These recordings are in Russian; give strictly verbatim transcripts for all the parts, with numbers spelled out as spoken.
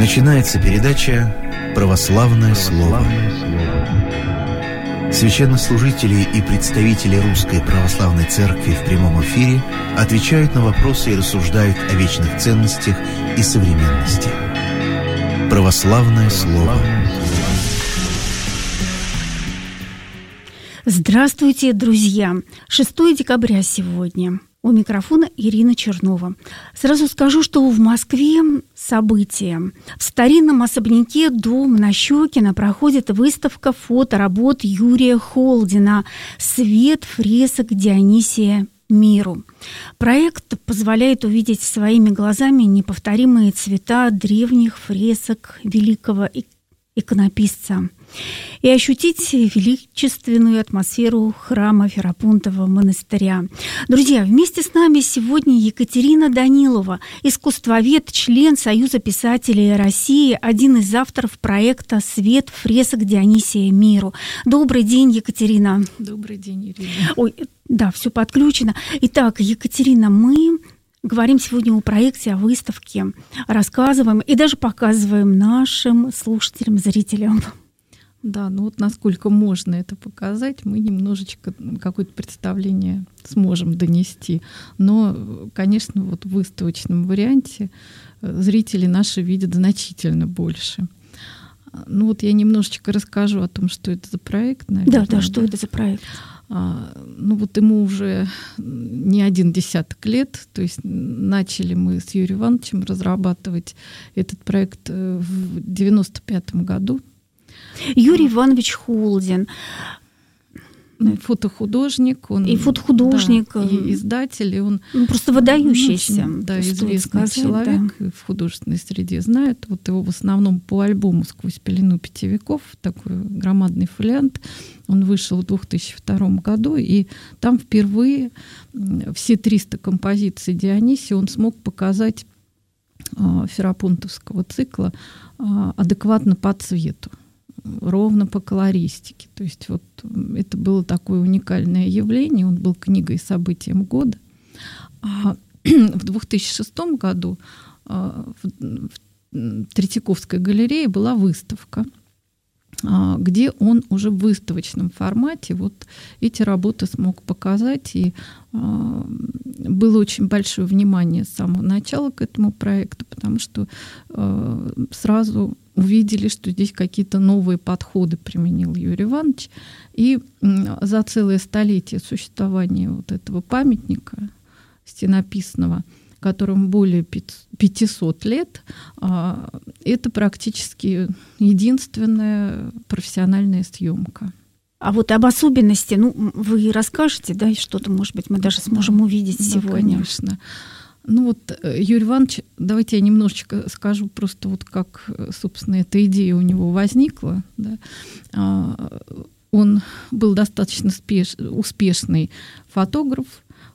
Начинается передача «Православное слово». Священнослужители и представители Русской Православной Церкви в прямом эфире отвечают на вопросы и рассуждают о вечных ценностях и современности. «Православное слово». Здравствуйте, друзья! шестое декабря сегодня. У микрофона Ирина Чернова. Сразу скажу, что в Москве события. В старинном особняке «Дом» на Щекино проходит выставка фоторабот Юрия Холдина «Свет фресок Дионисия миру». Проект позволяет увидеть своими глазами неповторимые цвета древних фресок великого иконописца и ощутить величественную атмосферу храма Ферапонтова монастыря. Друзья, вместе с нами сегодня Екатерина Данилова, искусствовед, член Союза писателей России, один из авторов проекта «Свет фресок Дионисия миру». Добрый день, Екатерина. Добрый день, Ирина. Ой, да, все подключено. Итак, Екатерина, мы говорим сегодня о проекте, о выставке, рассказываем и даже показываем нашим слушателям, зрителям. Да, ну вот насколько можно это показать, мы немножечко какое-то представление сможем донести. Но, конечно, вот в выставочном варианте зрители наши видят значительно больше. Ну вот я немножечко расскажу о том, что это за проект, наверное. Да, да, что да? это за проект? А, ну вот ему уже не один десяток лет, то есть начали мы с Юрием Ивановичем разрабатывать этот проект в девяносто пятом году. Юрий Иванович Холдин. Фотохудожник. Он, и фотохудожник. Да, и издатель. И он ну, просто выдающийся. Очень, да, известный сказать, человек. Да. В художественной среде знают. Вот его в основном по альбому «Сквозь пелену пяти веков», такой громадный фолиант. Он вышел в две тысячи втором году, и там впервые все триста композиций Дионисия он смог показать э, ферапонтовского цикла э, адекватно по цвету, ровно по колористике. То есть вот это было такое уникальное явление. Он был книгой событием года. А в две тысячи шестом году в Третьяковской галерее была выставка, где он уже в выставочном формате вот эти работы смог показать. И было очень большое внимание с самого начала к этому проекту, потому что сразу увидели, что здесь какие-то новые подходы применил Юрий Иванович. И за целое столетие существования вот этого памятника стенописного, которому более пятисот лет, это практически единственная профессиональная съемка. А вот об особенности, ну, вы расскажете, да, что-то, может быть, мы даже сможем увидеть да, сегодня. Конечно. Ну вот Юрий Иванович, давайте я немножечко скажу просто вот как, собственно, эта идея у него возникла. Да. Он был достаточно спеш... успешный фотограф,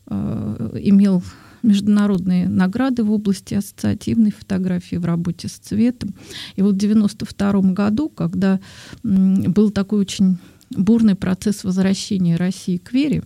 имел международные награды в области ассоциативной фотографии в работе с цветом. И вот в девяносто втором году, когда был такой очень бурный процесс возвращения России к вере,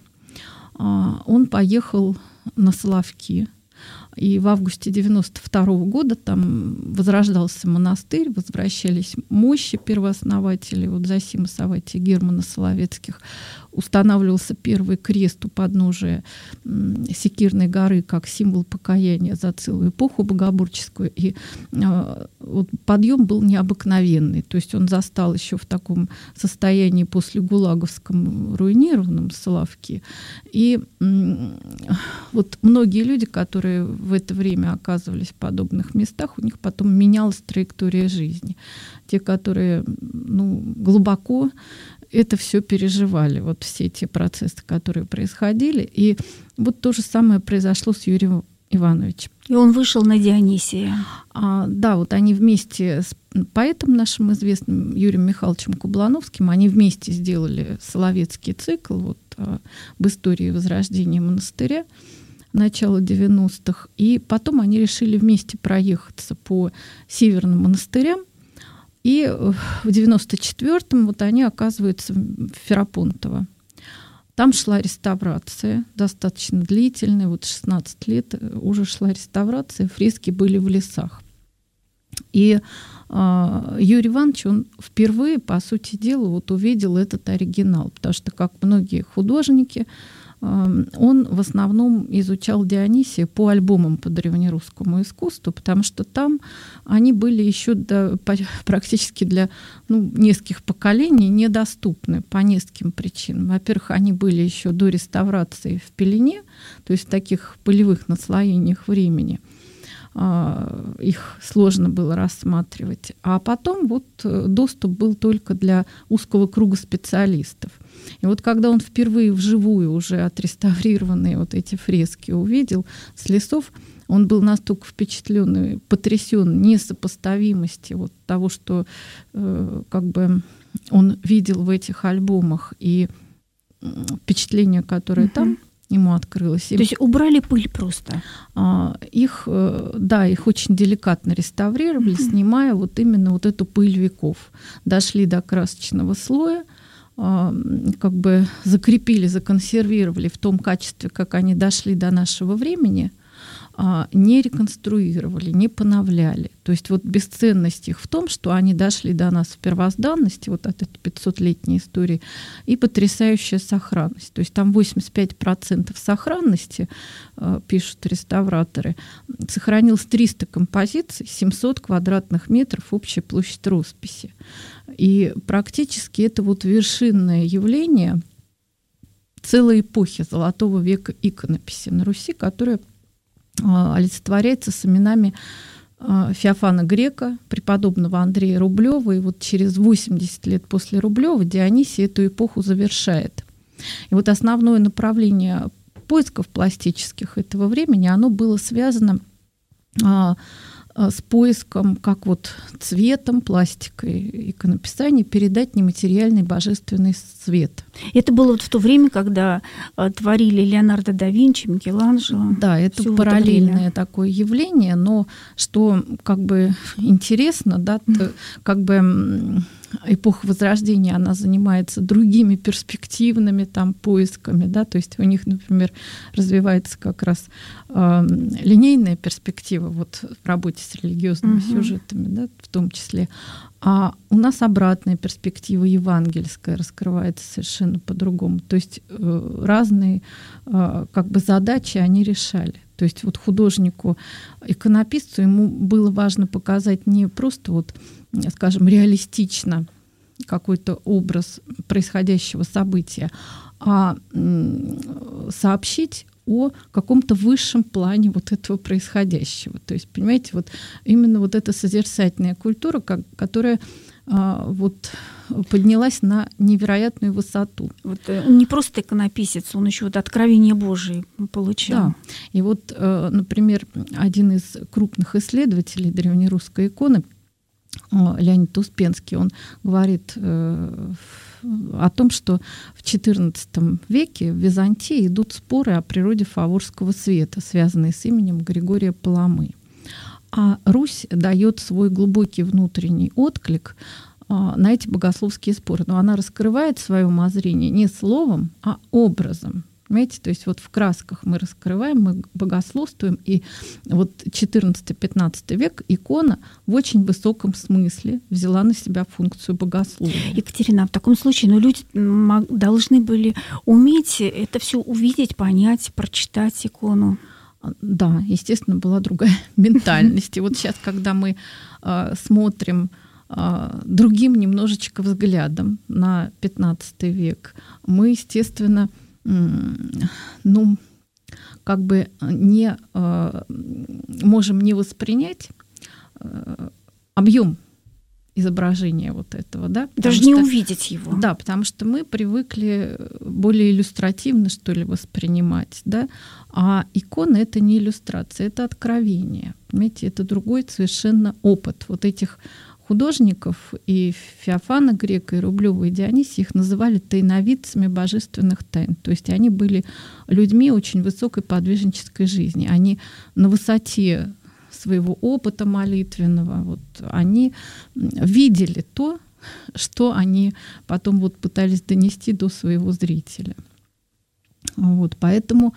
он поехал на Соловки. И в августе девяносто второго года там возрождался монастырь, возвращались мощи первооснователей, вот Зосима Савватия, Германа Соловецких. Устанавливался первый крест у подножия Секирной горы как символ покаяния за целую эпоху богоборческую. И э, вот подъем был необыкновенный. То есть он застал еще в таком состоянии после гулаговском руинированном Соловки. И э, вот многие люди, которые в это время оказывались в подобных местах, у них потом менялась траектория жизни. Те, которые ну, глубоко это все переживали, вот все те процессы, которые происходили. И вот то же самое произошло с Юрием Ивановичем. И он вышел на Дионисия. А, да, вот они вместе с поэтом нашим известным Юрием Михайловичем Кублановским, они вместе сделали Соловецкий цикл вот, об истории возрождения монастыря начала девяностых. И потом они решили вместе проехаться по северным монастырям. И в девяносто четвёртом вот они оказываются в Ферапонтово. Там шла реставрация, достаточно длительная, вот шестнадцать лет уже шла реставрация, фрески были в лесах. И э, Юрий Иванович, он впервые, по сути дела, вот увидел этот оригинал, потому что, как многие художники, э, он в основном изучал Дионисия по альбомам по древнерусскому искусству, потому что там они были еще до, по, практически для ну, нескольких поколений недоступны по нескольким причинам. Во-первых, они были еще до реставрации в пелене, то есть в таких полевых наслоениях времени. Их сложно было рассматривать. А потом вот доступ был только для узкого круга специалистов. И вот когда он впервые вживую уже отреставрированные вот эти фрески увидел с лесов, он был настолько впечатлен и потрясен несопоставимости вот того, что э, как бы он видел в этих альбомах, и впечатление, которое угу. там ему открылось. То есть убрали пыль просто? А, их, да, их очень деликатно реставрировали, mm-hmm. снимая вот именно вот эту пыль веков. Дошли до красочного слоя, а, как бы закрепили, законсервировали в том качестве, как они дошли до нашего времени, а, не реконструировали, не поновляли. То есть вот бесценность их в том, что они дошли до нас в первозданности, вот от этой пятисотлетней истории, и потрясающая сохранность. То есть там восемьдесят пять процентов сохранности, пишут реставраторы, сохранилось триста композиций, семьсот квадратных метров общая площадь росписи. И практически это вот вершинное явление целой эпохи Золотого века иконописи на Руси, которая олицетворяется с именами Феофана Грека, преподобного Андрея Рублева, и вот через восемьдесят лет после Рублева Дионисий эту эпоху завершает. И вот основное направление поисков пластических этого времени, оно было связано а, с поиском, как вот цветом, пластикой иконописания передать нематериальный божественный свет. Это было вот в то время, когда а, творили Леонардо да Винчи, Микеланджело. Да, это параллельное это такое явление, но что как бы интересно, да, то, как бы эпоха Возрождения, она занимается другими перспективными там поисками, да, то есть у них, например, развивается как раз э, линейная перспектива вот в работе с религиозными угу. сюжетами, да, в том числе. А у нас обратная перспектива евангельская раскрывается совершенно по-другому. То есть э, разные э, как бы задачи они решали. То есть вот художнику, иконописцу, ему было важно показать не просто вот, скажем, реалистично какой-то образ происходящего события, а сообщить о каком-то высшем плане вот этого происходящего. То есть, понимаете, вот именно вот эта созерцательная культура, как, которая а, вот поднялась на невероятную высоту. Вот, он не просто иконописец, он еще вот откровение Божие получал. Да. И вот, например, один из крупных исследователей древнерусской иконы, Леонид Успенский, он говорит о том, что в четырнадцатом веке в Византии идут споры о природе фаворского света, связанные с именем Григория Паламы. А Русь дает свой глубокий внутренний отклик на эти богословские споры. Но она раскрывает свое умозрение не словом, а образом. Понимаете? То есть вот в красках мы раскрываем, мы богословствуем, и вот четырнадцатый-пятнадцатый век икона в очень высоком смысле взяла на себя функцию богословия. Екатерина, в таком случае, ну, люди должны были уметь это все увидеть, понять, прочитать икону. Да, естественно, была другая ментальность. И вот сейчас, когда мы э, смотрим э, другим немножечко взглядом на пятнадцатый век, мы, естественно, ну, как бы не э, можем не воспринять э, объем изображения вот этого, да? Даже что, не увидеть его. Да, потому что мы привыкли более иллюстративно, что ли, воспринимать, да? А икона — это не иллюстрация, это откровение. Понимаете, это другой совершенно опыт вот этих художников, и Феофана Грека, и Рублева, и Дионисия, их называли тайновидцами божественных тайн. То есть они были людьми очень высокой подвижнической жизни. Они на высоте своего опыта молитвенного, вот, они видели то, что они потом вот пытались донести до своего зрителя. Вот, поэтому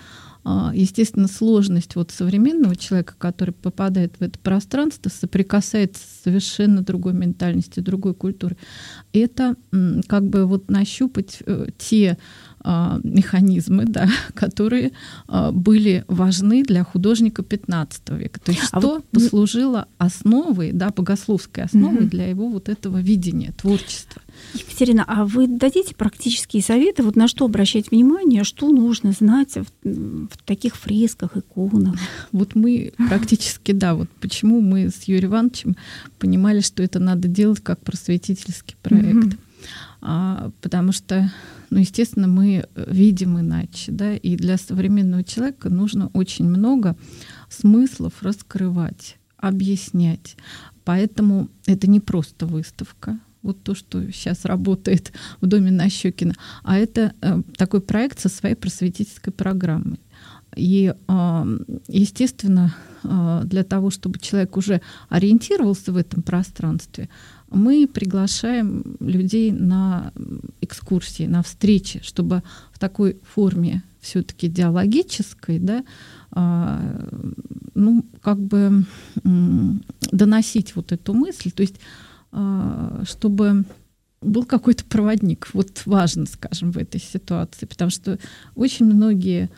естественно, сложность вот современного человека, который попадает в это пространство, соприкасается с совершенно другой ментальностью, другой культурой. Это как бы вот нащупать те механизмы, да, которые были важны для художника пятнадцатого века. То есть а что вот послужило основой, да, богословской основой угу. для его вот этого видения, творчества. Екатерина, а вы дадите практические советы, вот на что обращать внимание, что нужно знать в, в таких фресках, иконах? Вот мы практически, да, вот почему мы с Юрием Ивановичем понимали, что это надо делать как просветительский проект. Угу. А, потому что, ну, естественно, мы видим иначе, да, и для современного человека нужно очень много смыслов раскрывать, объяснять. Поэтому это не просто выставка, вот то, что сейчас работает в доме Нащекина, а это э, такой проект со своей просветительской программой. И, э, естественно, э, для того, чтобы человек уже ориентировался в этом пространстве, мы приглашаем людей на экскурсии, на встречи, чтобы в такой форме все-таки диалогической, да, э, ну, как бы э, доносить вот эту мысль, то есть чтобы был какой-то проводник. Вот важно, скажем, в этой ситуации, потому что очень многие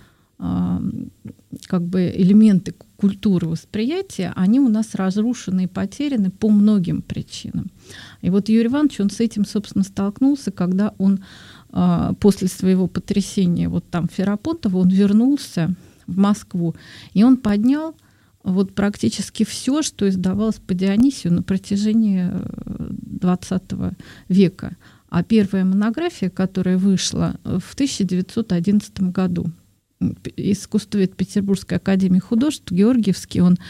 как бы элементы культуры восприятия, они у нас разрушены и потеряны по многим причинам. И вот Юрий Иванович, он с этим, собственно, столкнулся, когда он после своего потрясения вот там Ферапонтова, он вернулся в Москву, и он поднял вот практически все, что издавалось по Дионисию на протяжении двадцатого века. А первая монография, которая вышла в тысяча девятьсот одиннадцатом году, искусствовед Петербургской академии художеств Георгиевский, он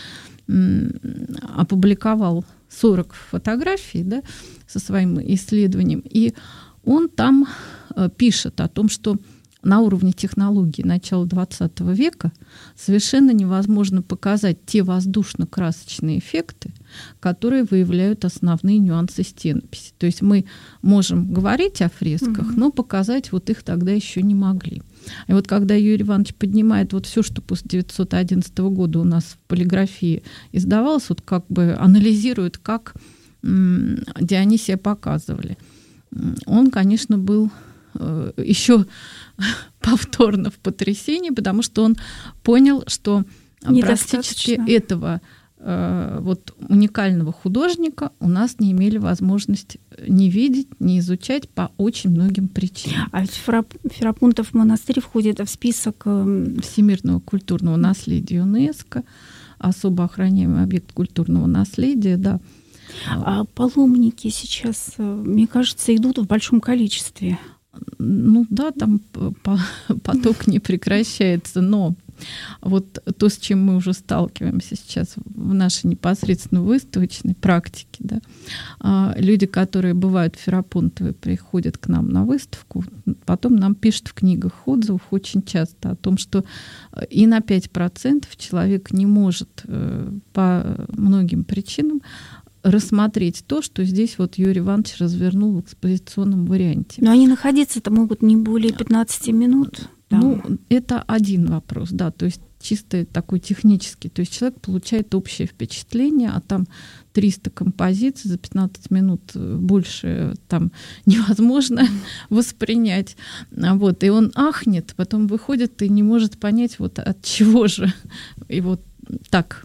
опубликовал сорок фотографий, да, со своим исследованием, и он там пишет о том, что на уровне технологий начала двадцатого века совершенно невозможно показать те воздушно-красочные эффекты, которые выявляют основные нюансы стенописи. То есть мы можем говорить о фресках, mm-hmm. но показать вот их тогда еще не могли. И вот когда Юрий Иванович поднимает вот все, что после девятьсот одиннадцатого года у нас в полиграфии издавалось, вот как бы анализирует, как м- Дионисия показывали, он, конечно, был э, еще повторно в потрясении, потому что он понял, что практически этого э, вот уникального художника у нас не имели возможность не видеть, не изучать по очень многим причинам. А ведь Ферапонтов монастырь входит в список всемирного культурного наследия ЮНЕСКо, особо охраняемый объект культурного наследия, да. А паломники сейчас, мне кажется, идут в большом количестве. Ну да, там поток не прекращается, но вот то, с чем мы уже сталкиваемся сейчас в нашей непосредственно выставочной практике, да, люди, которые бывают Ферапонтовы, приходят к нам на выставку, потом нам пишут в книгах отзывов очень часто о том, что и на пять процентов человек не может по многим причинам рассмотреть то, что здесь вот Юрий Иванович развернул в экспозиционном варианте. Но они находиться-то могут не более пятнадцати минут. Да. Ну, это один вопрос, да, то есть чисто такой технический. То есть человек получает общее впечатление, а там триста композиций за пятнадцать минут больше там невозможно воспринять. Вот, и он ахнет, потом выходит и не может понять, вот от чего же и вот так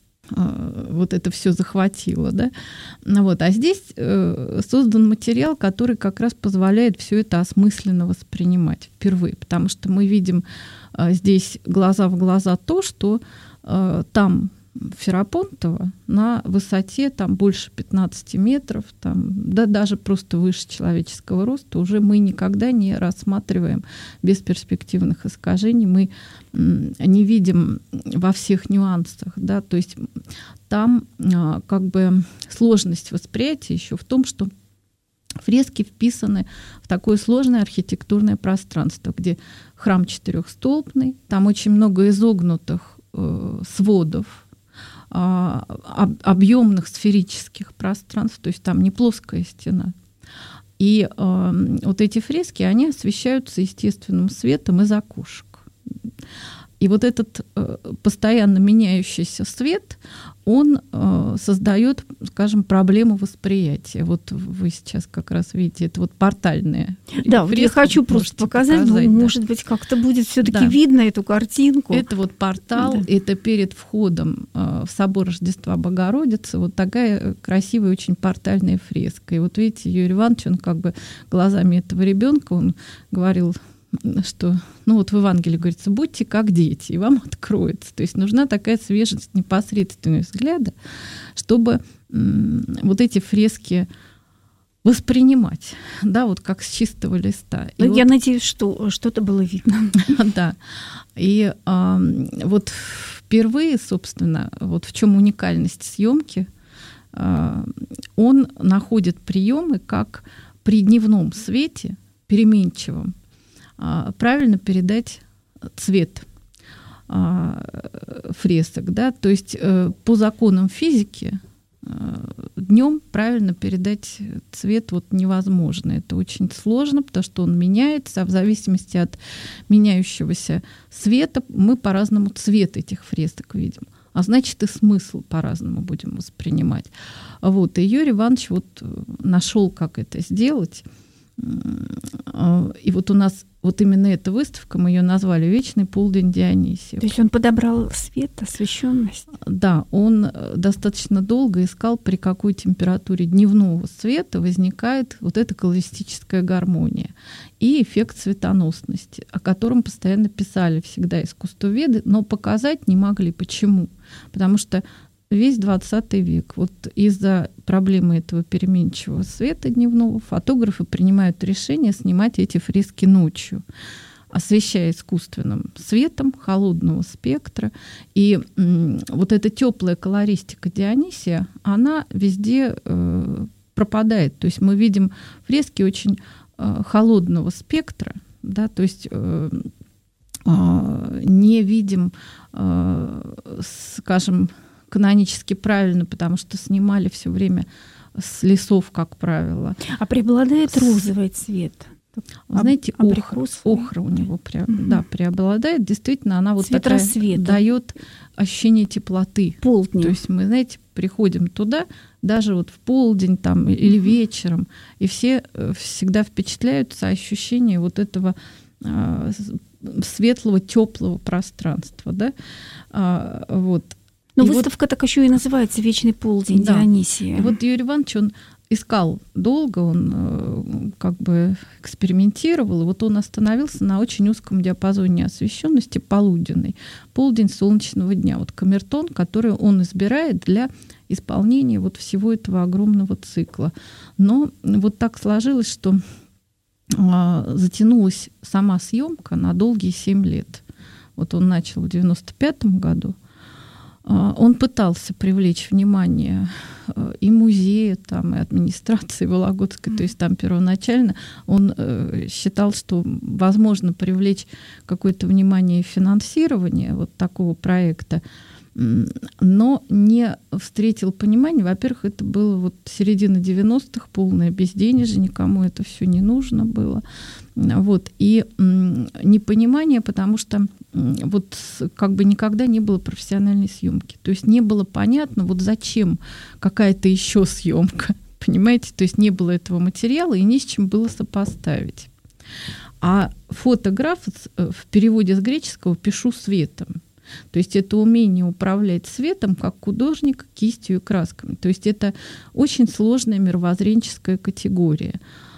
вот это все захватило, да. Вот. А здесь э, создан материал, который как раз позволяет все это осмысленно воспринимать впервые, потому что мы видим э, здесь глаза в глаза то, что э, там Ферапонтова на высоте там больше пятнадцати метров, там, да даже просто выше человеческого роста уже мы никогда не рассматриваем без перспективных искажений, мы не видим во всех нюансах, да, то есть там как бы сложность восприятия еще в том, что фрески вписаны в такое сложное архитектурное пространство, где храм четырехстолбный, там очень много изогнутых э, сводов, объемных сферических пространств, то есть там не плоская стена. И э, вот эти фрески, они освещаются естественным светом из окошек. И вот этот постоянно меняющийся свет, он создает, скажем, проблему восприятия. Вот вы сейчас как раз видите, это вот портальные. Да, вот я хочу просто показать, показать думаю, да. Может быть, как-то будет все-таки да. видно эту картинку. Это вот портал, да. это перед входом в собор Рождества Богородицы, вот такая красивая очень портальная фреска. И вот видите, Юрий Иванович, он как бы глазами этого ребенка, он говорил, что, ну вот в Евангелии говорится, будьте как дети, и вам откроется. То есть нужна такая свежесть, непосредственность взгляда, чтобы м- вот эти фрески воспринимать, да, вот как с чистого листа. И Я вот, надеюсь, что что-то было видно. Да. И а, вот впервые, собственно, вот в чем уникальность съемки, а, он находит приемы, как при дневном свете, переменчивом, правильно передать цвет фресок, да, то есть по законам физики днем правильно передать цвет вот невозможно. Это очень сложно, потому что он меняется, а в зависимости от меняющегося света мы по-разному цвет этих фресок видим. А значит, и смысл по-разному будем воспринимать. Вот. И Юрий Иванович вот нашел, как это сделать. И вот у нас вот именно эта выставка, мы ее назвали «Вечный полдень Дионисия». То есть он подобрал свет, освещенность? Да, он достаточно долго искал, при какой температуре дневного света возникает вот эта колористическая гармония и эффект светоносности, о котором постоянно писали всегда искусствоведы, но показать не могли. Почему? Потому что весь двадцатый век вот из-за проблемы этого переменчивого света дневного фотографы принимают решение снимать эти фрески ночью, освещая искусственным светом холодного спектра. И м, вот эта теплая колористика Дионисия, она везде э, пропадает. То есть мы видим фрески очень э, холодного спектра, да, то есть э, э, не видим, э, скажем, канонически правильно, потому что снимали все время с лесов, как правило. А преобладает розовый цвет? Знаете, охра, охра у него прям, угу. да, преобладает. Действительно, она вот цвет такая рассвета. Дает ощущение теплоты. Полдня. То есть мы, знаете, приходим туда, даже вот в полдень там, или вечером, и все всегда впечатляются ощущением вот этого а, светлого, теплого пространства. Да? А, вот. Но и выставка вот, так еще и называется «Вечный полдень да. Дионисия». И вот Юрий Иванович, он искал долго, он как бы экспериментировал, и вот он остановился на очень узком диапазоне освещенности полуденной, полдень солнечного дня. Вот камертон, который он избирает для исполнения вот всего этого огромного цикла. Но вот так сложилось, что затянулась сама съемка на долгие семь лет. Вот он начал в девяносто пятом году. Он пытался привлечь внимание и музея, там, и администрации Вологодской, то есть там первоначально он считал, что возможно привлечь какое-то внимание и финансирование вот такого проекта, но не встретил понимания. Во-первых, это было вот середина девяностых, полное безденежье, никому это все не нужно было. Вот. И непонимание, потому что вот как бы никогда не было профессиональной съемки. То есть не было понятно, вот зачем какая-то еще съемка, понимаете? То есть не было этого материала и не с чем было сопоставить. А фотограф в переводе с греческого «пишу светом». То есть это умение управлять светом, как художник, кистью и красками. То есть это очень сложная мировоззренческая категория.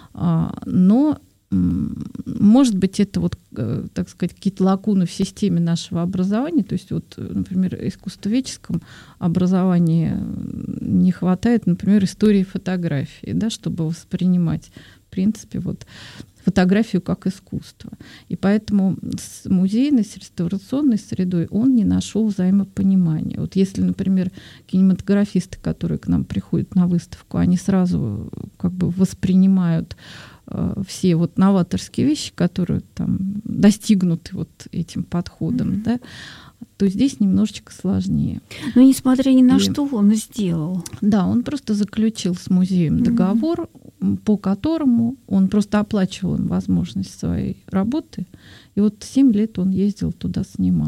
Но, может быть, это вот, так сказать, какие-то лакуны в системе нашего образования. То есть вот, например, в искусствоведческом образовании не хватает, например, истории фотографии, да, чтобы воспринимать, в принципе, вот фотографию как искусство. И поэтому с музейной, с реставрационной средой он не нашел взаимопонимания. Вот если, например, кинематографисты, которые к нам приходят на выставку, они сразу как бы воспринимают э, все вот новаторские вещи, которые там достигнуты вот этим подходом, mm-hmm. да, то здесь немножечко сложнее. Но несмотря ни на И, что он сделал. Да, он просто заключил с музеем договор, mm-hmm. по которому он просто оплачивал им возможность своей работы. И вот семь лет он ездил туда, снимал.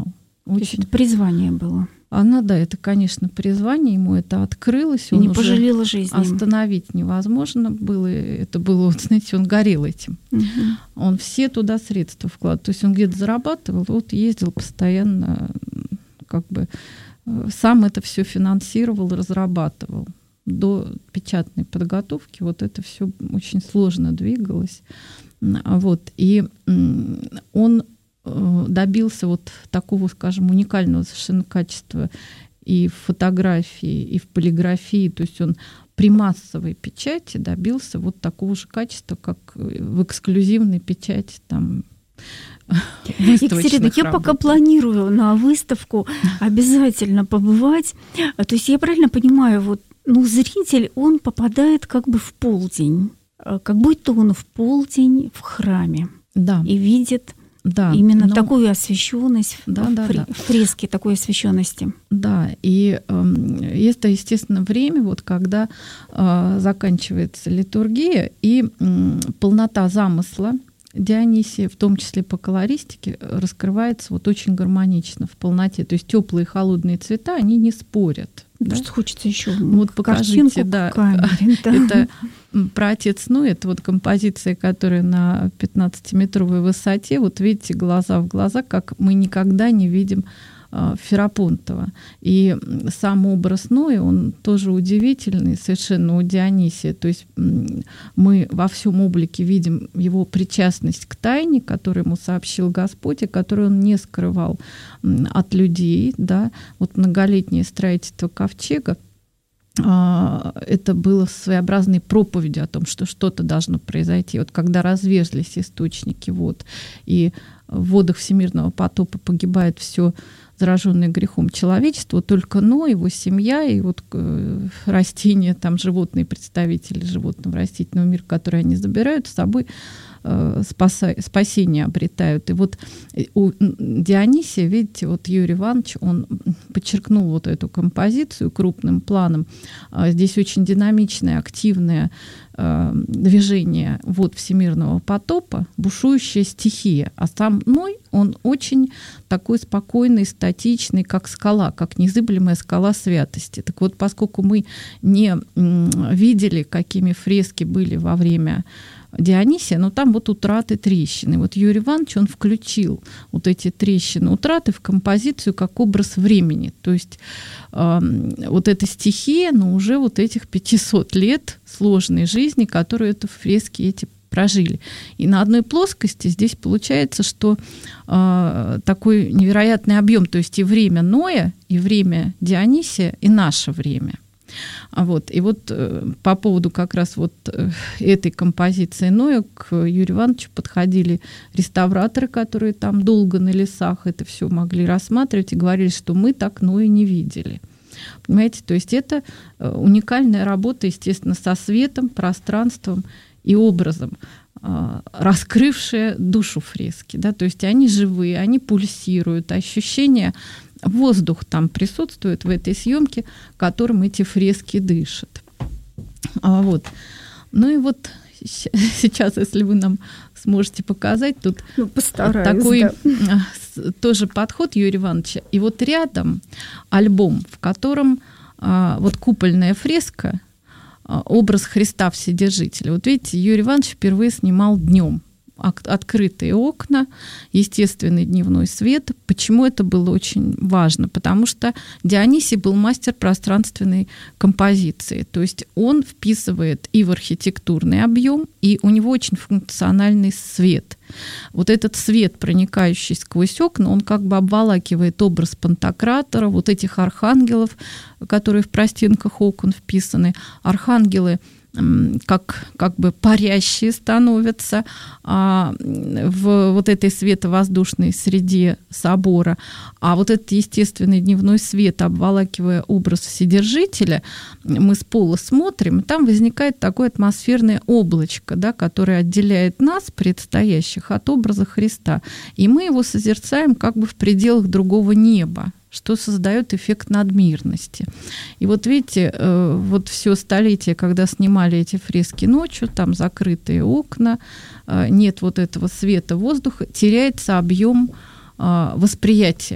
Очень... Это призвание было. Она, да, это, конечно, призвание, ему это открылось. И он не пожалела жизни. Остановить невозможно было. Это было, вот, знаете, он горел этим. Угу. Он все туда средства вкладывал. То есть он где-то зарабатывал, вот ездил постоянно, как бы сам это все финансировал, разрабатывал. До печатной подготовки вот это все очень сложно двигалось. Вот. И он добился вот такого, скажем, уникального совершенно качества и в фотографии, и в полиграфии. То есть он при массовой печати добился вот такого же качества, как в эксклюзивной печати там, Екатерина, я работ. пока планирую на выставку обязательно побывать. То есть я правильно понимаю, вот, ну, зритель, он попадает как бы в полдень, как будто он в полдень в храме, да. и видит да, именно но... такую освещенность, да, да, фри... да. фрески такой освещенности. Да, и э, это, естественно, время, вот, когда э, заканчивается литургия, и э, полнота замысла Дионисия, в том числе по колористике, раскрывается вот очень гармонично, в полноте. То есть теплые и холодные цвета, они не спорят. Просто да? Хочется еще вот покажите, да, камере, да. Это про «Отец Ной», это вот композиция, которая на пятнадцатиметровой высоте, вот видите, глаза в глаза, как мы никогда не видим Ферапонтова. И сам образ Ноя, он тоже удивительный совершенно у Дионисия. То есть мы во всем облике видим его причастность к тайне, которую ему сообщил Господь, и которую он не скрывал от людей. Да? Вот многолетнее строительство ковчега, это было своеобразной проповедью о том, что что-то должно произойти. Вот когда разверзлись источники вод, и в водах всемирного потопа погибает все зараженное грехом человечество, только Ной, его семья и вот растения, там животные, представители животного растительного мира, которые они забирают с собой, спаса, спасение обретают. И вот у Дионисия, видите, вот Юрий Иванович, он подчеркнул вот эту композицию крупным планом. Здесь очень динамичное, активное движение вод всемирного потопа, бушующая стихия. А сам Ной, он очень такой спокойный, статичный, как скала, как незыблемая скала святости. Так вот, поскольку мы не видели, какими фрески были во время Дионисия, но там вот утраты, трещины. Вот Юрий Иванович, он включил вот эти трещины, утраты в композицию как образ времени. То есть э, вот эта стихия, но уже вот этих пятьсот лет сложной жизни, которую это фрески эти прожили. И на одной плоскости здесь получается, что э, такой невероятный объем, то есть и время Ноя, и время Дионисия, и наше время. Вот. И вот э, по поводу как раз вот э, этой композиции Ноя к Юрию Ивановичу подходили реставраторы, которые там долго на лесах это все могли рассматривать, и говорили, что мы так Ноя не видели. Понимаете, то есть это э, уникальная работа, естественно, со светом, пространством и образом, э, раскрывшая душу фрески. Да? То есть они живые, они пульсируют, ощущения. Воздух там присутствует в этой съемке, которым эти фрески дышат. А вот. Ну и вот сейчас, если вы нам сможете показать, тут ну, такой да. тоже подход Юрия Ивановича. И вот рядом альбом, в котором а, вот купольная фреска, а, образ Христа Вседержителя. Вот видите, Юрий Иванович впервые снимал днем. Открытые окна, естественный дневной свет. Почему это было очень важно? Потому что Дионисий был мастер пространственной композиции. То есть он вписывает и в архитектурный объем, и у него очень функциональный свет. Вот этот свет, проникающий сквозь окна, он как бы обволакивает образ Пантократора, вот этих архангелов, которые в простенках окон вписаны. Архангелы как, как бы парящие становятся а, в вот этой световоздушной среде собора. А вот этот естественный дневной свет, обволакивая образ Вседержителя, мы с пола смотрим, и там возникает такое атмосферное облачко, да, которое отделяет нас, предстоящих, от образа Христа. И мы его созерцаем как бы в пределах другого неба, что создает эффект надмирности. И вот видите, вот все столетие, когда снимали эти фрески ночью, там закрытые окна, нет вот этого света воздуха, теряется объем восприятия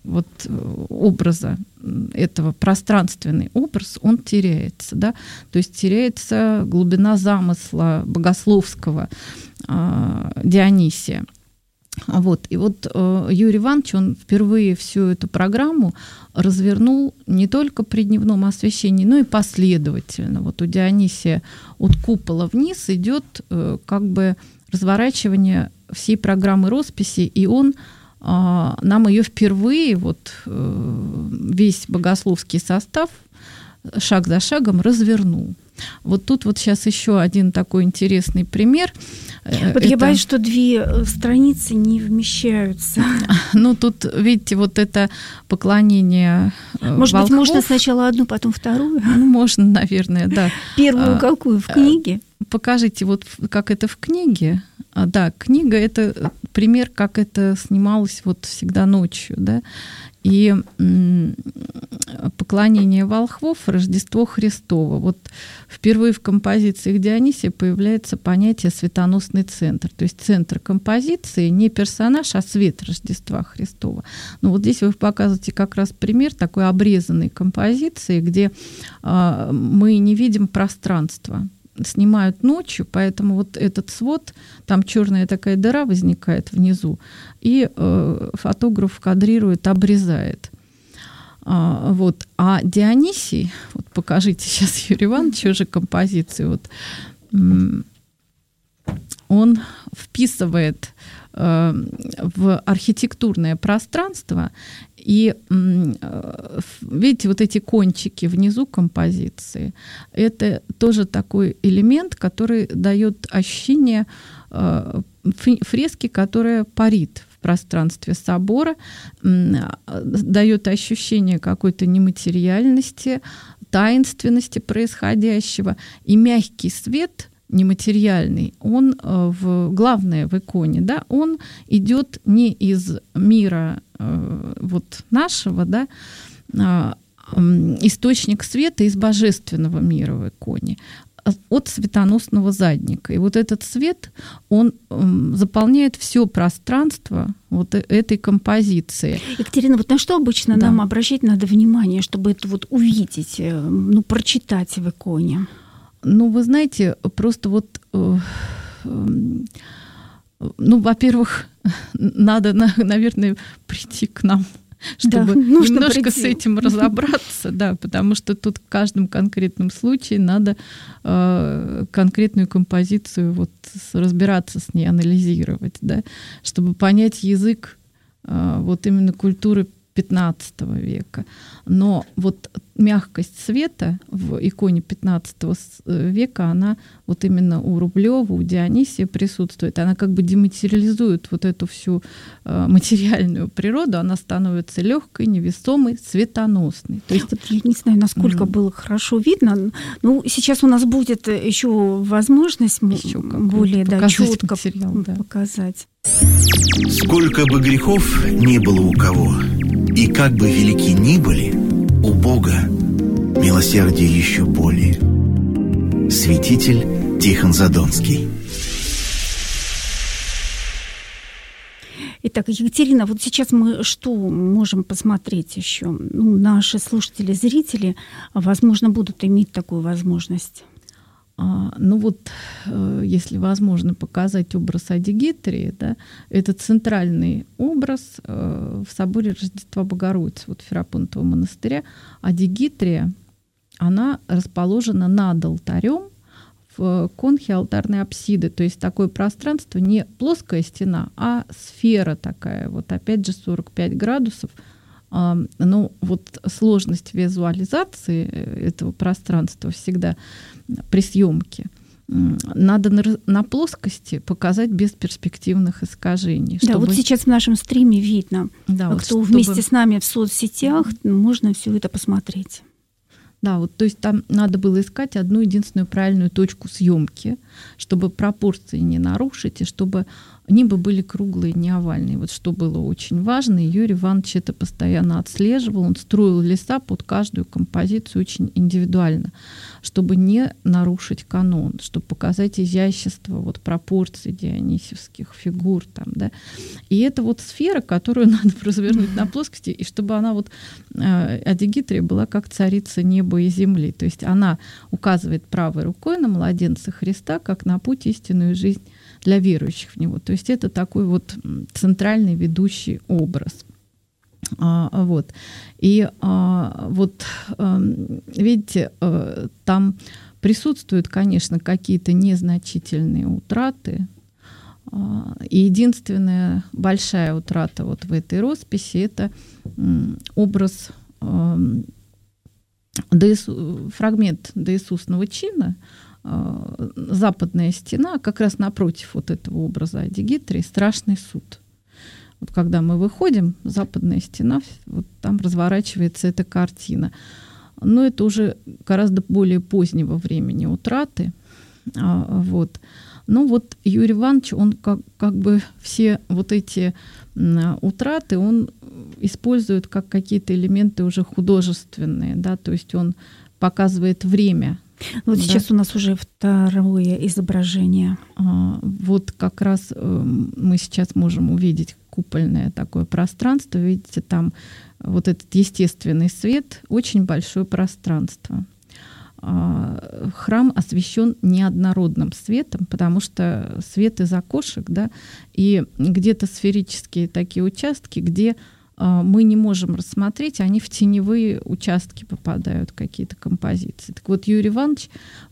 вот образа этого, пространственный образ, он теряется, да, то есть теряется глубина замысла богословского э, Дионисия. Вот. И вот э, Юрий Иванович, он впервые всю эту программу развернул не только при дневном освящении, но и последовательно. Вот у Дионисия от купола вниз идет э, как бы разворачивание всей программы росписи, и он э, нам ее впервые, вот э, весь богословский состав, шаг за шагом развернул. Вот тут вот сейчас еще один такой интересный пример. Вот это... Я боюсь, что две страницы не вмещаются. Ну, тут, видите, вот это поклонение Может волхвов. быть, можно сначала одну, потом вторую? Ну, можно, наверное, да. Первую какую? В книге? Покажите, вот как это в книге. Да, книга — это пример, как это снималось вот всегда ночью, да. И поклонение волхвов, Рождество Христово. Вот впервые в композициях Дионисия появляется понятие «светоносный центр». То есть центр композиции не персонаж, а свет Рождества Христова. Ну вот здесь вы показываете как раз пример такой обрезанной композиции, где э, мы не видим пространства. Снимают ночью, поэтому вот этот свод, там черная такая дыра возникает внизу, и э, фотограф кадрирует, обрезает. А, вот. А Дионисий, вот покажите сейчас Юрий Иванович уже композицию, вот, он вписывает э, в архитектурное пространство. И видите, вот эти кончики внизу композиции, это тоже такой элемент, который дает ощущение фрески, которая парит в пространстве собора, дает ощущение какой-то нематериальности, таинственности происходящего. И мягкий свет нематериальный, он в, главное в иконе, да, он идет не из мира э, вот нашего, да, э, источник света из божественного мира в иконе, от светоносного задника. И вот этот свет, он э, заполняет все пространство вот этой композиции. Екатерина, вот на что обычно да. нам обращать надо внимание, чтобы это вот увидеть, ну, прочитать в иконе? Ну, вы знаете, просто вот, э, э, ну, во-первых, надо, наверное, прийти к нам, чтобы да, немножко прийти. С этим разобраться, да, потому что тут в каждом конкретном случае надо э, конкретную композицию вот разбираться с ней, анализировать, да, чтобы понять язык э, вот именно культуры пятнадцатого века. Но вот мягкость света в иконе пятнадцатого века, она вот именно у Рублёва, у Дионисия присутствует. Она как бы дематериализует вот эту всю э, материальную природу, она становится легкой, невесомой, светоносной. То есть, вот я не знаю, насколько mm-hmm. было хорошо видно. Ну, сейчас у нас будет еще возможность еще более да, четко материал, да. показать. Сколько бы грехов не было у кого, и как бы велики ни были, у Бога милосердие еще более. Святитель Тихон Задонский. Итак, Екатерина, вот сейчас мы что можем посмотреть еще? Ну, наши слушатели, зрители, возможно, будут иметь такую возможность. А, ну вот, если возможно показать образ Адигитрии, да, это центральный образ в соборе Рождества Богородицы, вот Ферапонтового монастыря. Адигитрия, она расположена над алтарем в конхе алтарной апсиды, то есть такое пространство, не плоская стена, а сфера такая, вот опять же сорок пять градусов. Но вот сложность визуализации этого пространства всегда при съемке. Надо на, на плоскости показать без перспективных искажений. Да, чтобы... вот сейчас в нашем стриме видно, да, вот кто чтобы... вместе с нами в соцсетях, можно все это посмотреть. Да, вот, то есть там надо было искать одну единственную правильную точку съемки, чтобы пропорции не нарушить, и чтобы небо были круглые, не овальные. Вот что было очень важно, и Юрий Иванович это постоянно отслеживал. Он строил леса под каждую композицию очень индивидуально, чтобы не нарушить канон, чтобы показать изящество вот, пропорций дионисевских фигур. Там, да. И это вот сфера, которую надо развернуть на плоскости, и чтобы она вот, э, Адигитрия была как царица неба и земли. То есть она указывает правой рукой на младенца Христа, как на путь истинную жизнь для верующих в него. То есть это такой вот центральный ведущий образ. А, вот. И а, вот а, видите, а, там присутствуют, конечно, какие-то незначительные утраты. А, и единственная большая утрата вот в этой росписи — это м, образ, а, доису, фрагмент доисусного чина, западная стена, как раз напротив вот этого образа Адигитрии, страшный суд. Вот когда мы выходим, западная стена, вот там разворачивается эта картина. Но это уже гораздо более позднего времени утраты. Вот. Ну вот Юрий Иванович, он как, как бы все вот эти утраты, он использует как какие-то элементы уже художественные, да, то есть он показывает время. Вот да. Сейчас у нас уже второе изображение. А, вот как раз э, мы сейчас можем увидеть купольное такое пространство. Видите, там вот этот естественный свет, очень большое пространство. А, храм освещен неоднородным светом, потому что свет из окошек, да, и где-то сферические такие участки, где мы не можем рассмотреть, они в теневые участки попадают, какие-то композиции. Так вот, Юрий Иванович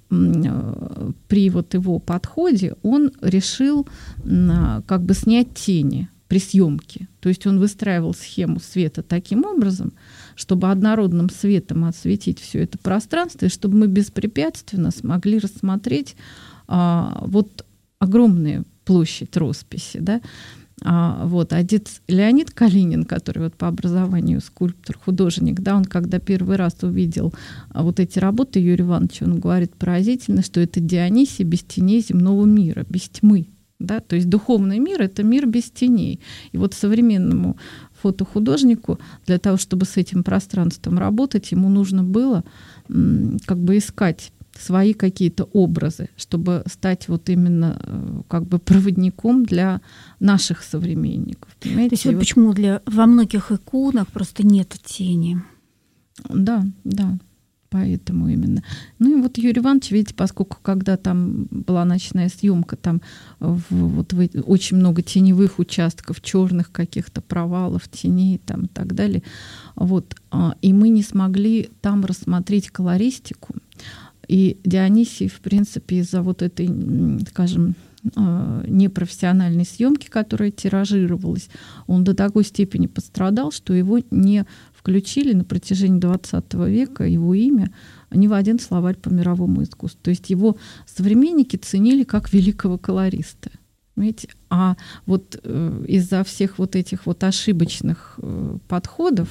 при вот его подходе, он решил как бы снять тени при съемке. То есть он выстраивал схему света таким образом, чтобы однородным светом осветить все это пространство, и чтобы мы беспрепятственно смогли рассмотреть а, вот огромную площадь росписи, да. А, вот, отец Леонид Калинин, который вот по образованию скульптор, художник, да, он когда первый раз увидел а, вот эти работы Юрия Ивановича, он говорит поразительно, что это Дионисий без теней земного мира, без тьмы. Да? То есть духовный мир — это мир без теней. И вот современному фотохудожнику для того, чтобы с этим пространством работать, ему нужно было м, как бы искать свои какие-то образы, чтобы стать вот именно как бы проводником для наших современников. Понимаете? То есть вот вот... почему для, во многих иконах просто нет тени. Да, да, поэтому именно. Ну и вот Юрий Иванович, видите, поскольку когда там была ночная съемка, там в, вот в, очень много теневых участков, черных каких-то провалов, теней там и так далее, вот, и мы не смогли там рассмотреть колористику. И Дионисий, в принципе, из-за вот этой, скажем, непрофессиональной съемки, которая тиражировалась, он до такой степени пострадал, что его не включили на протяжении двадцатого века, его имя, ни в один словарь по мировому искусству. То есть его современники ценили как великого колориста. Понимаете? А вот э, из-за всех вот этих вот ошибочных э, подходов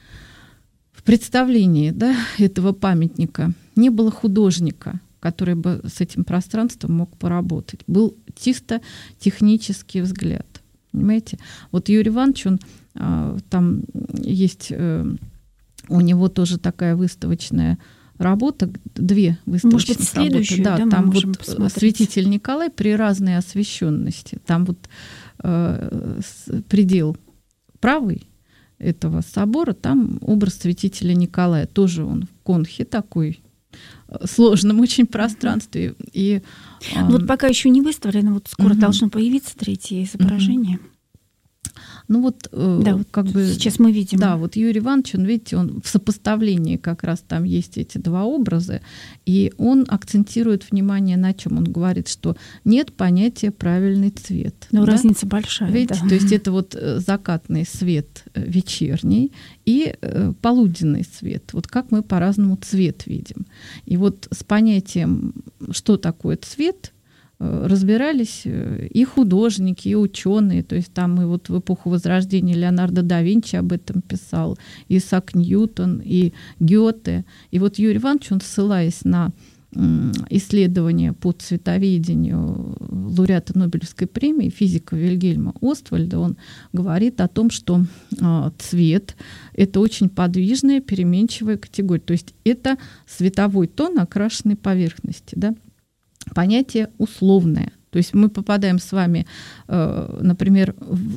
в представлении, да, этого памятника не было художника, который бы с этим пространством мог поработать. Был чисто технический взгляд. Понимаете? Вот Юрий Иванович, он, а, там есть а, у него тоже такая выставочная работа, две выставочных Может быть, работы. Да, да, там вот посмотреть. Святитель Николай при разной освещенности. Там вот а, предел правый этого собора, там образ святителя Николая. Тоже он в конхе такой, сложном очень пространстве. И, а... Вот пока еще не выставлено, вот скоро угу. должно появиться третье изображение. Угу. Ну вот, да, э, как вот бы... Сейчас мы видим. Да, вот Юрий Иванович, он, видите, он в сопоставлении как раз там есть эти два образа, и он акцентирует внимание на чем? Он говорит, что нет понятия правильный цвет. Ну, да? разница большая. Видите, да. то есть это вот закатный свет вечерний и э, полуденный свет. Вот как мы по-разному цвет видим. И вот с понятием, что такое цвет, разбирались и художники, и ученые. То есть там и вот в эпоху Возрождения Леонардо да Винчи об этом писал, и Исаак Ньютон, и Гёте. И вот Юрий Иванович, он, ссылаясь на исследование по цветоведению лауреата Нобелевской премии, физика Вильгельма Оствальда. Он говорит о том, что цвет — это очень подвижная, переменчивая категория. То есть это световой тон окрашенной поверхности. Да? Понятие условное. То есть мы попадаем с вами, например,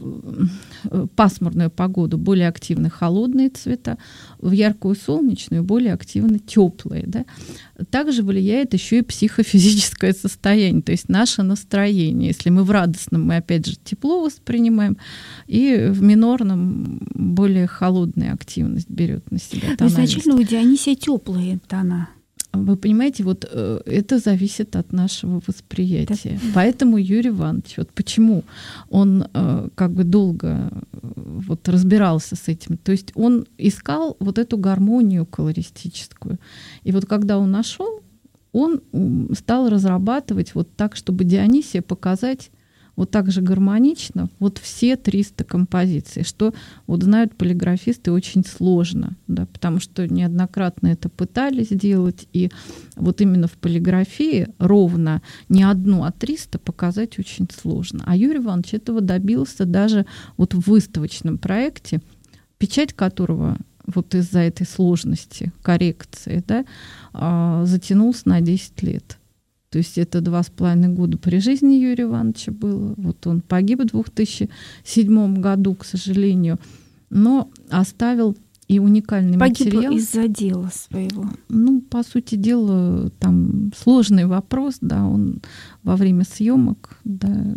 в пасмурную погоду, более активны холодные цвета, в яркую солнечную более активны теплые. Да? Также влияет еще и психофизическое состояние, то есть наше настроение. Если мы в радостном, мы опять же тепло воспринимаем, и в минорном более холодная активность берет на себя тональность. Изначально у Дионисия теплые тона. Вы понимаете, вот э, это зависит от нашего восприятия. Да. Поэтому Юрий Иванович, вот почему он э, как бы долго э, вот разбирался с этим. То есть он искал вот эту гармонию колористическую. И вот когда он нашел, он стал разрабатывать вот так, чтобы Дионисия показать вот так же гармонично вот все триста композиций, что вот знают полиграфисты очень сложно, да, потому что неоднократно это пытались сделать, и вот именно в полиграфии ровно не одну, а триста показать очень сложно. А Юрий Иванович этого добился даже вот в выставочном проекте, печать которого вот из-за этой сложности коррекции, да, затянулся на десять лет. То есть это два с половиной года при жизни Юрия Ивановича было. Вот он погиб в две тысячи седьмом году, к сожалению, но оставил и уникальный погиб материал. Погиб из-за дела своего. Ну, по сути дела, там сложный вопрос, да, он во время съемок, да,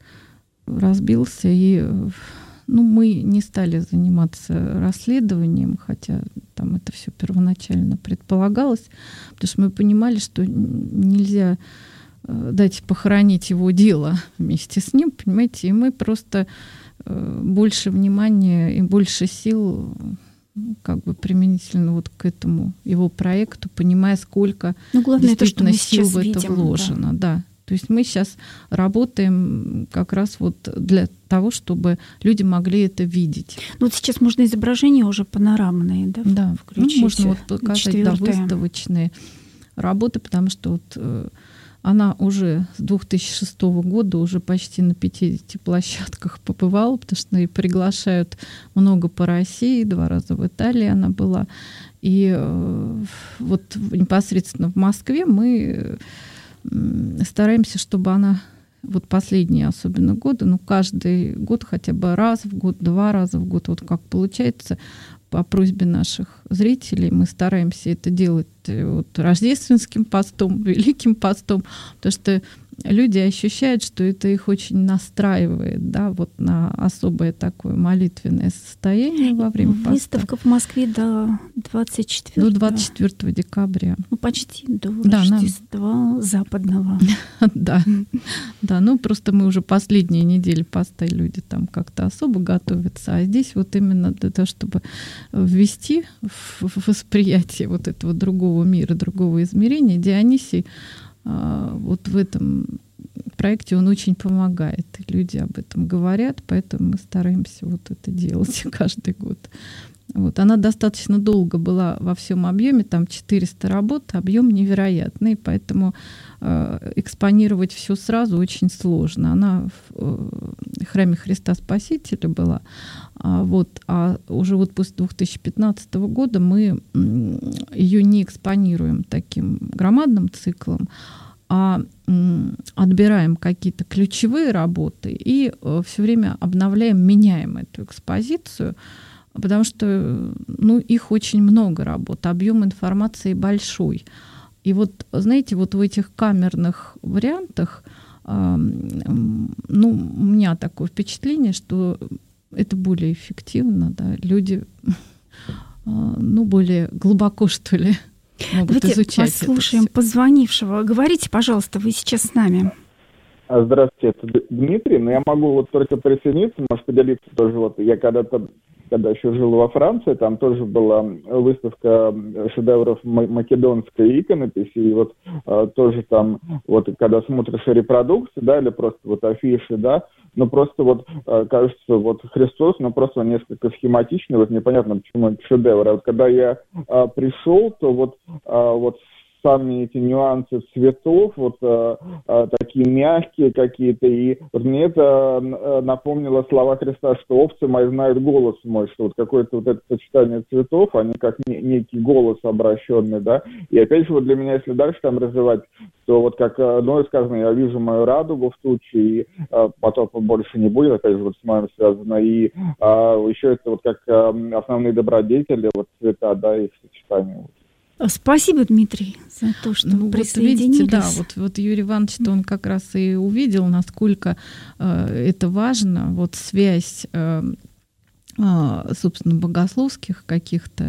разбился, и ну, мы не стали заниматься расследованием, хотя там это все первоначально предполагалось, потому что мы понимали, что нельзя дать похоронить его дело вместе с ним, понимаете, и мы просто больше внимания и больше сил как бы применительно вот к этому его проекту, понимая, сколько ну, главное, действительно то, сил в это видим, вложено. Да. Да. То есть мы сейчас работаем как раз вот для того, чтобы люди могли это видеть. Ну вот сейчас можно изображения уже панорамные, да, да. включить. Ну, можно вот показать да, выставочные работы, потому что вот э, она уже с две тысячи шестого года уже почти на пятидесяти площадках побывала, потому что ее приглашают много по России, два раза в Италии она была. И э, вот непосредственно в Москве мы стараемся, чтобы она вот последние особенно годы, ну каждый год хотя бы раз в год, два раза в год, вот как получается, по просьбе наших зрителей мы стараемся это делать вот рождественским постом, Великим постом, потому что люди ощущают, что это их очень настраивает, да, вот на особое такое молитвенное состояние во время поста. Выставка в Москве до двадцать четвёртого. До двадцать четвёртого декабря. Ну, почти до да, Рождества нам... западного. Да, да, ну просто мы уже последние недели поста, люди там как-то особо готовятся, а здесь вот именно для того, чтобы ввести в восприятие вот этого другого мира, другого измерения, Дионисий вот в этом проекте он очень помогает. И люди об этом говорят, поэтому мы стараемся вот это делать каждый год. Вот. Она достаточно долго была во всем объеме, там четыреста работ, объем невероятный, поэтому э, экспонировать все сразу очень сложно. Она в э, храме Христа Спасителя была, а, вот, а уже вот после две тысячи пятнадцатого года мы э, ее не экспонируем таким громадным циклом, а э, отбираем какие-то ключевые работы и э, все время обновляем, меняем эту экспозицию, потому что ну, их очень много работ, объем информации большой. И вот, знаете, вот в этих камерных вариантах, э, ну, у меня такое впечатление, что это более эффективно, да, люди, э, ну, более глубоко, что ли, могут Давайте изучать это. Послушаем позвонившего. Говорите, пожалуйста, вы сейчас с нами. Здравствуйте, это Дмитрий, но я могу вот только присоединиться, может, поделиться тоже. Вот я когда-то, когда еще жил во Франции, там тоже была выставка шедевров македонской иконописи, и вот э, тоже там, вот когда смотришь репродукции, да, или просто вот афиши, да, ну просто вот э, кажется, вот Христос, ну просто он несколько схематичный, вот непонятно, почему это шедевр. А вот когда я э, пришел, то вот, э, вот сами эти нюансы цветов, вот э, э, такие мягкие какие-то, и вот мне это э, напомнило слова Христа, что овцы мои знают голос мой, что вот какое-то вот это сочетание цветов, они как не, некий голос обращенный, да, и опять же вот для меня, если дальше там развивать, то вот как, ну, сказано, я вижу мою радугу в туче, и э, потопа больше не будет, опять же вот с моим связано, и э, еще это вот как э, основные добродетели, вот цвета, да, их сочетание. Спасибо, Дмитрий, за то, что ну, присоединились. Вот видите, да, вот, вот Юрий Иванович-то он как раз и увидел, насколько э, это важно, вот связь, э, э, собственно, богословских каких-то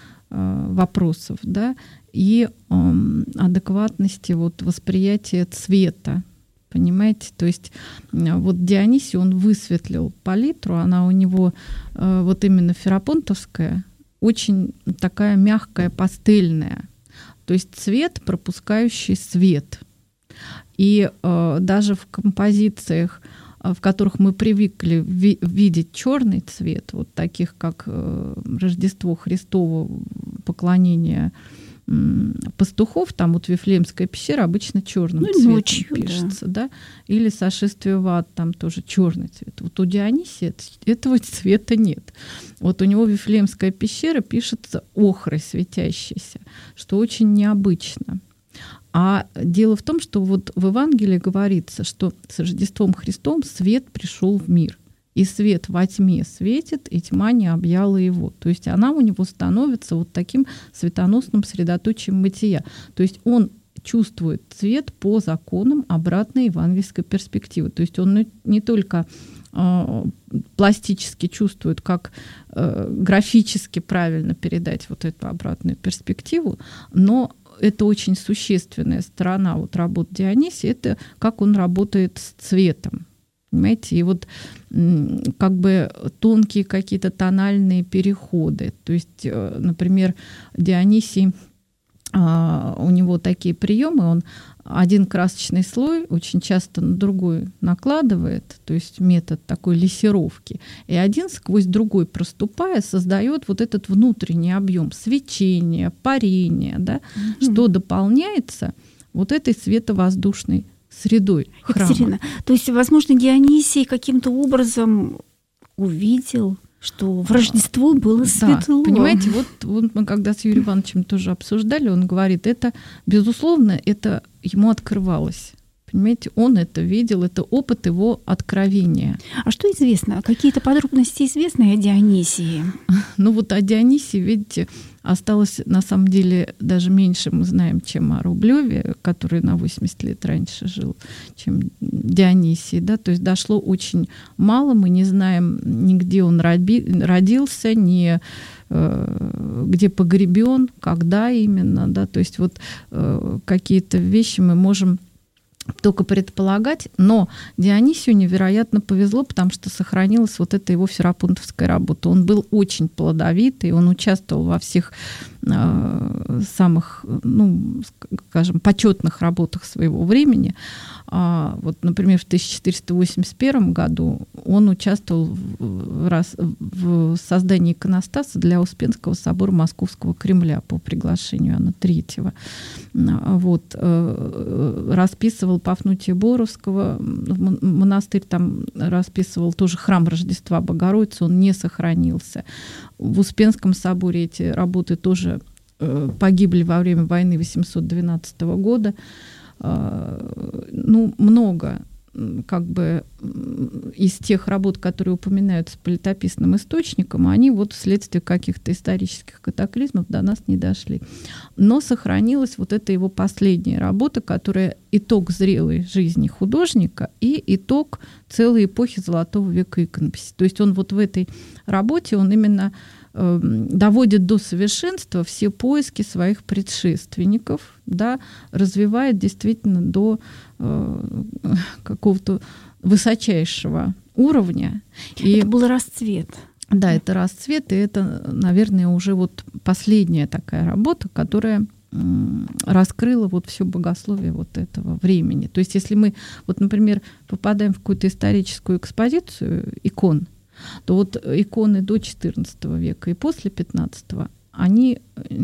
э, вопросов, да, и э, адекватности вот восприятия цвета. Понимаете, то есть вот Дионисий, он высветлил палитру, она у него э, вот именно ферапонтовская, очень такая мягкая, пастельная, то есть цвет, пропускающий свет. И э, даже в композициях, э, в которых мы привыкли ви- видеть черный цвет, вот таких как э, Рождество Христово, поклонение э, пастухов, там вот Вифлеемская пещера обычно черным ну, цветом ночью, пишется, да. Да, или Сошествие в ад, там тоже черный цвет. Вот у Дионисия этого цвета нет. Вот у него Вифлеемская пещера пишется охрой светящейся, что очень необычно. А дело в том, что вот в Евангелии говорится, что с Рождеством Христом свет пришел в мир. И свет во тьме светит, и тьма не объяла его. То есть она у него становится вот таким светоносным средоточием бытия. То есть он чувствует цвет по законам обратной евангельской перспективы. То есть он не только э, пластически чувствует, как э, графически правильно передать вот эту обратную перспективу, но это очень существенная сторона вот работы Дионисия, это как он работает с цветом. Понимаете, и вот как бы тонкие какие-то тональные переходы. То есть, например, Дионисий, у него такие приемы, он один красочный слой очень часто на другой накладывает, то есть метод такой лессировки, и один сквозь другой проступая создает вот этот внутренний объем свечения, парения, да, mm-hmm. что дополняется вот этой световоздушной средой храма. Екатерина, то есть, возможно, Дионисий каким-то образом увидел, что в Рождество было светло. Да, понимаете, вот, вот мы когда с Юрием Ивановичем тоже обсуждали, он говорит, это, безусловно, это ему открывалось. Понимаете, он это видел, это опыт его откровения. А что известно? Какие-то подробности известны о Дионисии? Ну вот о Дионисии, видите, осталось на самом деле даже меньше мы знаем, чем о Рублеве, который на восемьдесят лет раньше жил, чем Дионисий. Да? То есть дошло очень мало, мы не знаем, ни где он родился, ни где погребен, когда именно. Да? То есть вот какие-то вещи мы можем только предполагать, но Дионисию невероятно повезло, потому что сохранилась вот эта его ферапонтовская работа. Он был очень плодовитый, он участвовал во всех э, самых, ну, скажем, почетных работах своего времени. А вот, например, в тысяча четыреста восемьдесят первом году он участвовал в, раз, в создании иконостаса для Успенского собора Московского Кремля по приглашению Иоанна третьего. Вот, э, расписывал Пафнутия Боровского, монастырь там расписывал тоже храм Рождества Богородицы, он не сохранился. В Успенском соборе эти работы тоже э, погибли во время войны восемьсот двенадцатого года. Э, ну, много как бы из тех работ, которые упоминаются по летописным источникам, они вот вследствие каких-то исторических катаклизмов до нас не дошли. Но сохранилась вот эта его последняя работа, которая итог зрелой жизни художника и итог целой эпохи Золотого века иконописи. То есть он вот в этой работе, он именно э, доводит до совершенства все поиски своих предшественников, да, развивает действительно до э, какого-то высочайшего уровня. И это был расцвет. Да, это расцвет, и это, наверное, уже вот последняя такая работа, которая раскрыла вот все богословие вот этого времени. То есть если мы, вот, например, попадаем в какую-то историческую экспозицию икон, то вот иконы до четырнадцатого века и после пятнадцатого, они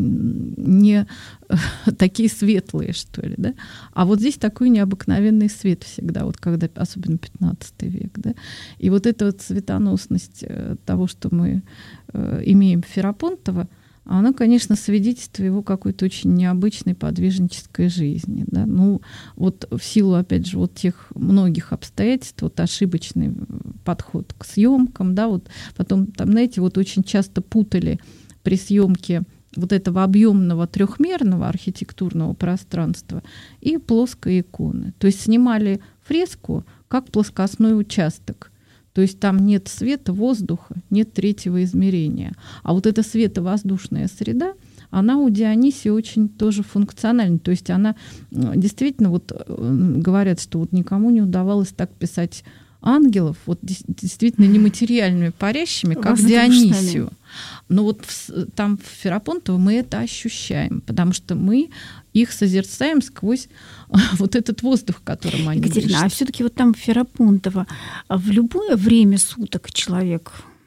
не такие светлые, что ли, да? А вот здесь такой необыкновенный свет всегда, вот когда, особенно пятнадцатый век, да? И вот эта вот цветоносность того, что мы имеем Ферапонтова, она, конечно, свидетельство его какой-то очень необычной подвижнической жизни. Да? Ну, вот в силу, опять же, вот тех многих обстоятельств, вот ошибочный подход к съемкам, да, вот потом, там, знаете, вот очень часто путали при съемке вот этого объемного трехмерного архитектурного пространства и плоской иконы. То есть снимали фреску как плоскостной участок. То есть там нет света, воздуха, нет третьего измерения. А вот эта световоздушная среда, она у Дионисия очень тоже функциональна. То есть она действительно, вот говорят, что вот никому не удавалось так писать ангелов, вот действительно нематериальными парящими, как Дионисию. Но вот в, там в Ферапонтово мы это ощущаем, потому что мы их созерцаем сквозь вот этот воздух, которым они Екатерина, дышат. а все-таки вот там в Ферапонтово в любое время суток человек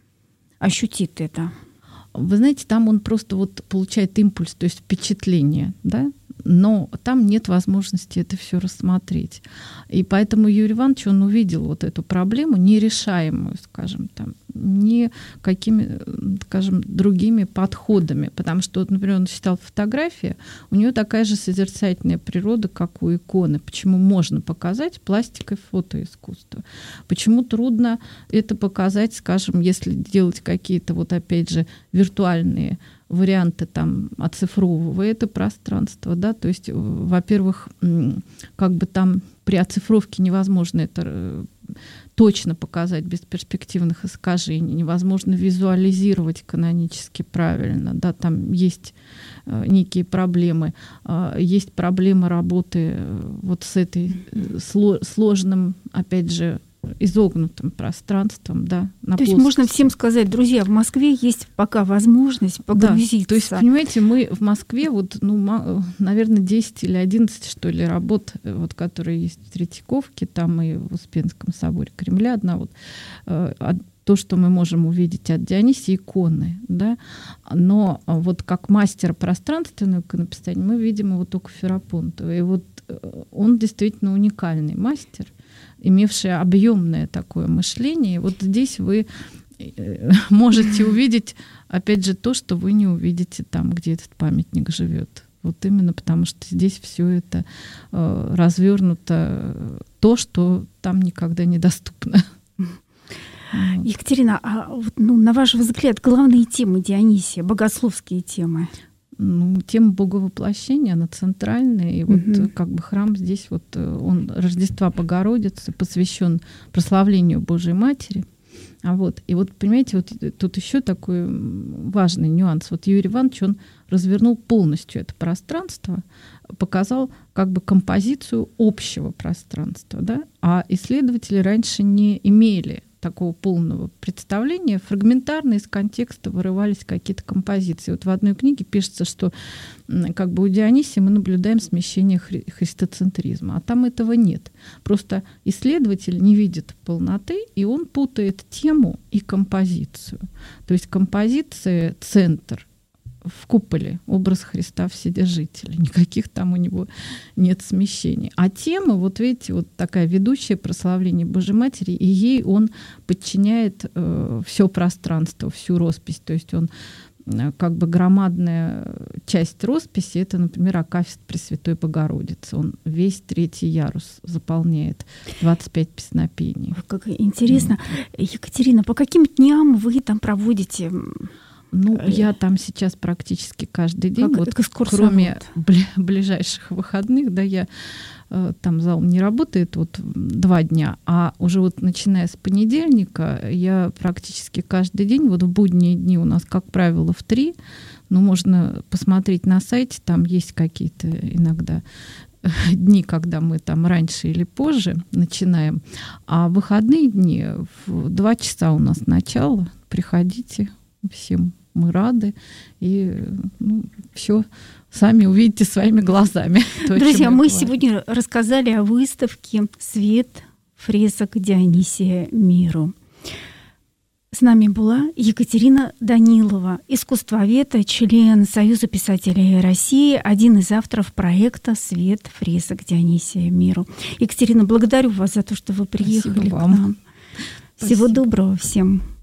ощутит это? Вы знаете, там он просто вот получает импульс, то есть впечатление, да? Но там нет возможности это все рассмотреть. И поэтому Юрий Иванович, он увидел вот эту проблему, нерешаемую, скажем, там, не какими, скажем, другими подходами. Потому что, вот, например, он считал фотография, у нее такая же созерцательная природа, как у иконы. Почему можно показать пластикой фотоискусство? Почему трудно это показать, скажем, если делать какие-то, вот опять же, виртуальные варианты, там, оцифровывая это пространство, да, то есть, во-первых, как бы там при оцифровке невозможно это точно показать без перспективных искажений, невозможно визуализировать канонически правильно, да, там есть некие проблемы, есть проблема работы вот с этой сложным, опять же, изогнутым пространством, да, на То есть можно всем сказать, друзья, в Москве есть пока возможность погрузиться. Да, то есть, понимаете, мы в Москве, вот, ну, наверное, десять или одиннадцать, что ли, работ, вот, которые есть в Третьяковке, там и в Успенском соборе Кремля, одна вот, то, что мы можем увидеть от Дионисия, иконы, да, но вот как мастера пространственного иконописания мы видим его только Ферапонтова, и вот он действительно уникальный мастер, имевший объемное такое мышление. И вот здесь вы можете увидеть, опять же, то, что вы не увидите там, где этот памятник живет. Вот именно потому, что здесь все это э, развернуто, то, что там никогда недоступно. Екатерина, а вот, ну, на ваш взгляд, главные темы Дионисия, богословские темы? Ну, тема боговоплощения, она центральная, и вот угу. как бы храм здесь, вот он Рождества Богородицы посвящен прославлению Божией Матери. А вот, и вот, понимаете, вот тут еще такой важный нюанс. Вот Юрий Иванович, он развернул полностью это пространство, показал как бы композицию общего пространства, да? А исследователи раньше не имели такого полного представления, фрагментарно из контекста вырывались какие-то композиции. Вот в одной книге пишется, что как бы у Дионисия мы наблюдаем смещение хри- христоцентризма, а там этого нет. Просто исследователь не видит полноты, и он путает тему и композицию. То есть композиция — центр, в куполе образ Христа Вседержителя. Никаких там у него нет смещений. А тема, вот видите, вот такая ведущая прославление Божьей Матери, и ей он подчиняет э, все пространство, всю роспись. То есть он э, как бы громадная часть росписи, это, например, акафист Пресвятой Богородицы. Он весь третий ярус заполняет, двадцать пять песнопений. Как интересно. Mm. Екатерина, по каким дням вы там проводите... Ну, я там сейчас практически каждый день, как вот, кроме бли- ближайших выходных, да, я э, там зал не работает вот два дня, а уже вот начиная с понедельника я практически каждый день, вот в будние дни у нас, как правило, в три, ну, можно посмотреть на сайте, там есть какие-то иногда дни, когда мы там раньше или позже начинаем, а в выходные дни в два часа у нас начало, приходите. Всем мы рады. И ну, все сами увидите своими глазами. То, друзья, мы сегодня рассказали о выставке «Свет фресок Дионисия миру». С нами была Екатерина Данилова, искусствовед, член Союза писателей России, один из авторов проекта «Свет фресок Дионисия миру». Екатерина, благодарю вас за то, что вы приехали к нам. Спасибо. Всего доброго всем.